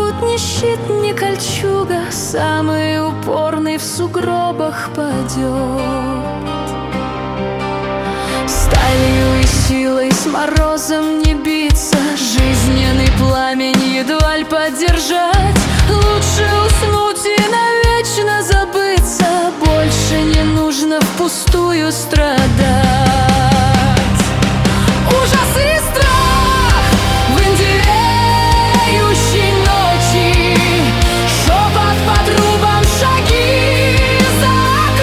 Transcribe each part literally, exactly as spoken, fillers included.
тут ни щит, ни кольчуга, самый упорный в сугробах падет. Сталью и силой с морозом не биться, жизненный пламень едва ли поддержать. Лучше уснуть и навечно забыться, больше не нужно впустую страдать. Ужас и страх в индивеющей ночи, шепот по трубам, шаги за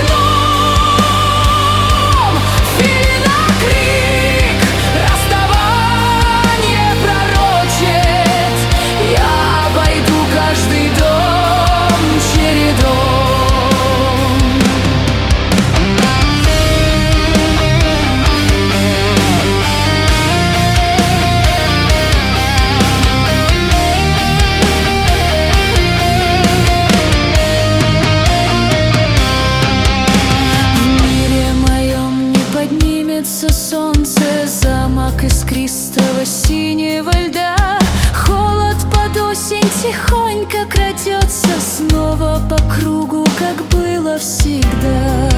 окном, филина крик, расставание пророчит. Я обойду каждый дом чередом. Солнце, замок искристого синего льда, холод под осень тихонько крадется снова по кругу, как было всегда.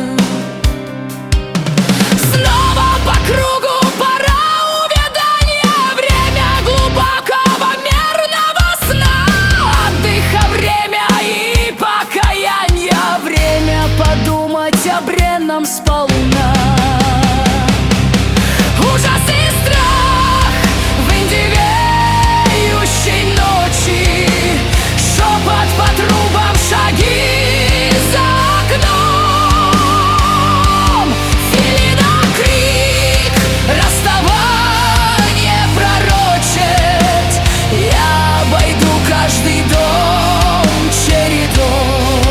Снова по кругу пора увядания, время глубокого мерного сна, отдыха время и покаяния, время подумать о бренном сполна. Ужас и страх в индивеющей ночи, шепот по трубам, шаги за окном, филина крик, расставание пророчит. Я обойду каждый дом чередом.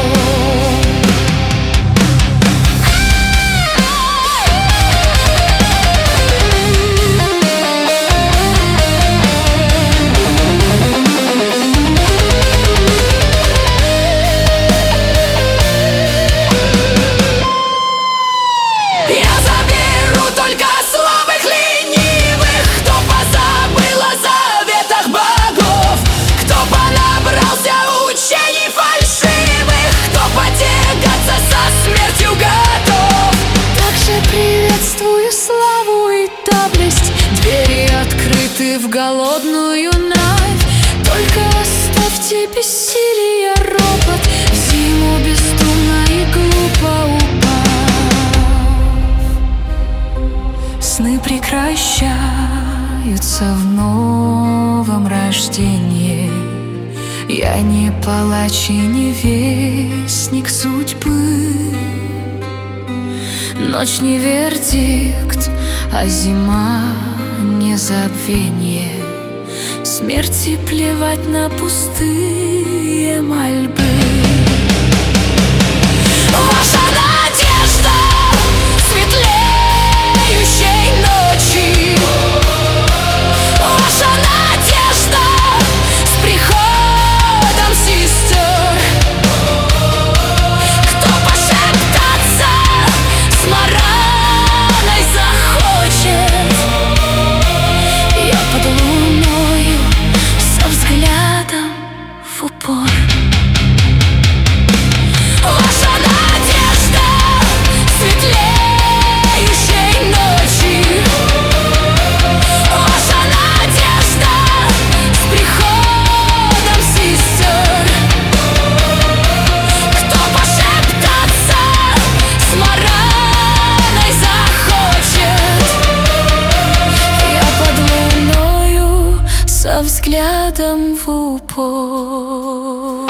Двери открыты в голодную ночь, только оставьте бессилие ропот, в зиму бездумно и глупо упав. Сны прекращаются в новом рождении. Я не палач и не вестник судьбы. Ночь не вердикт, а зима не забвенье. Смерти плевать на пустые мольбы. Ваша надежда светлеющей ночи, ваша надежда с приходом сестер. Кто пошептаться с Мараной захочет, я под луною со взглядом в упор. Ваша надежда светлеющей ночи, ваша надежда с приходом сестер. Кто пошептаться с Мараной захочет, я под луною со взглядом в упор.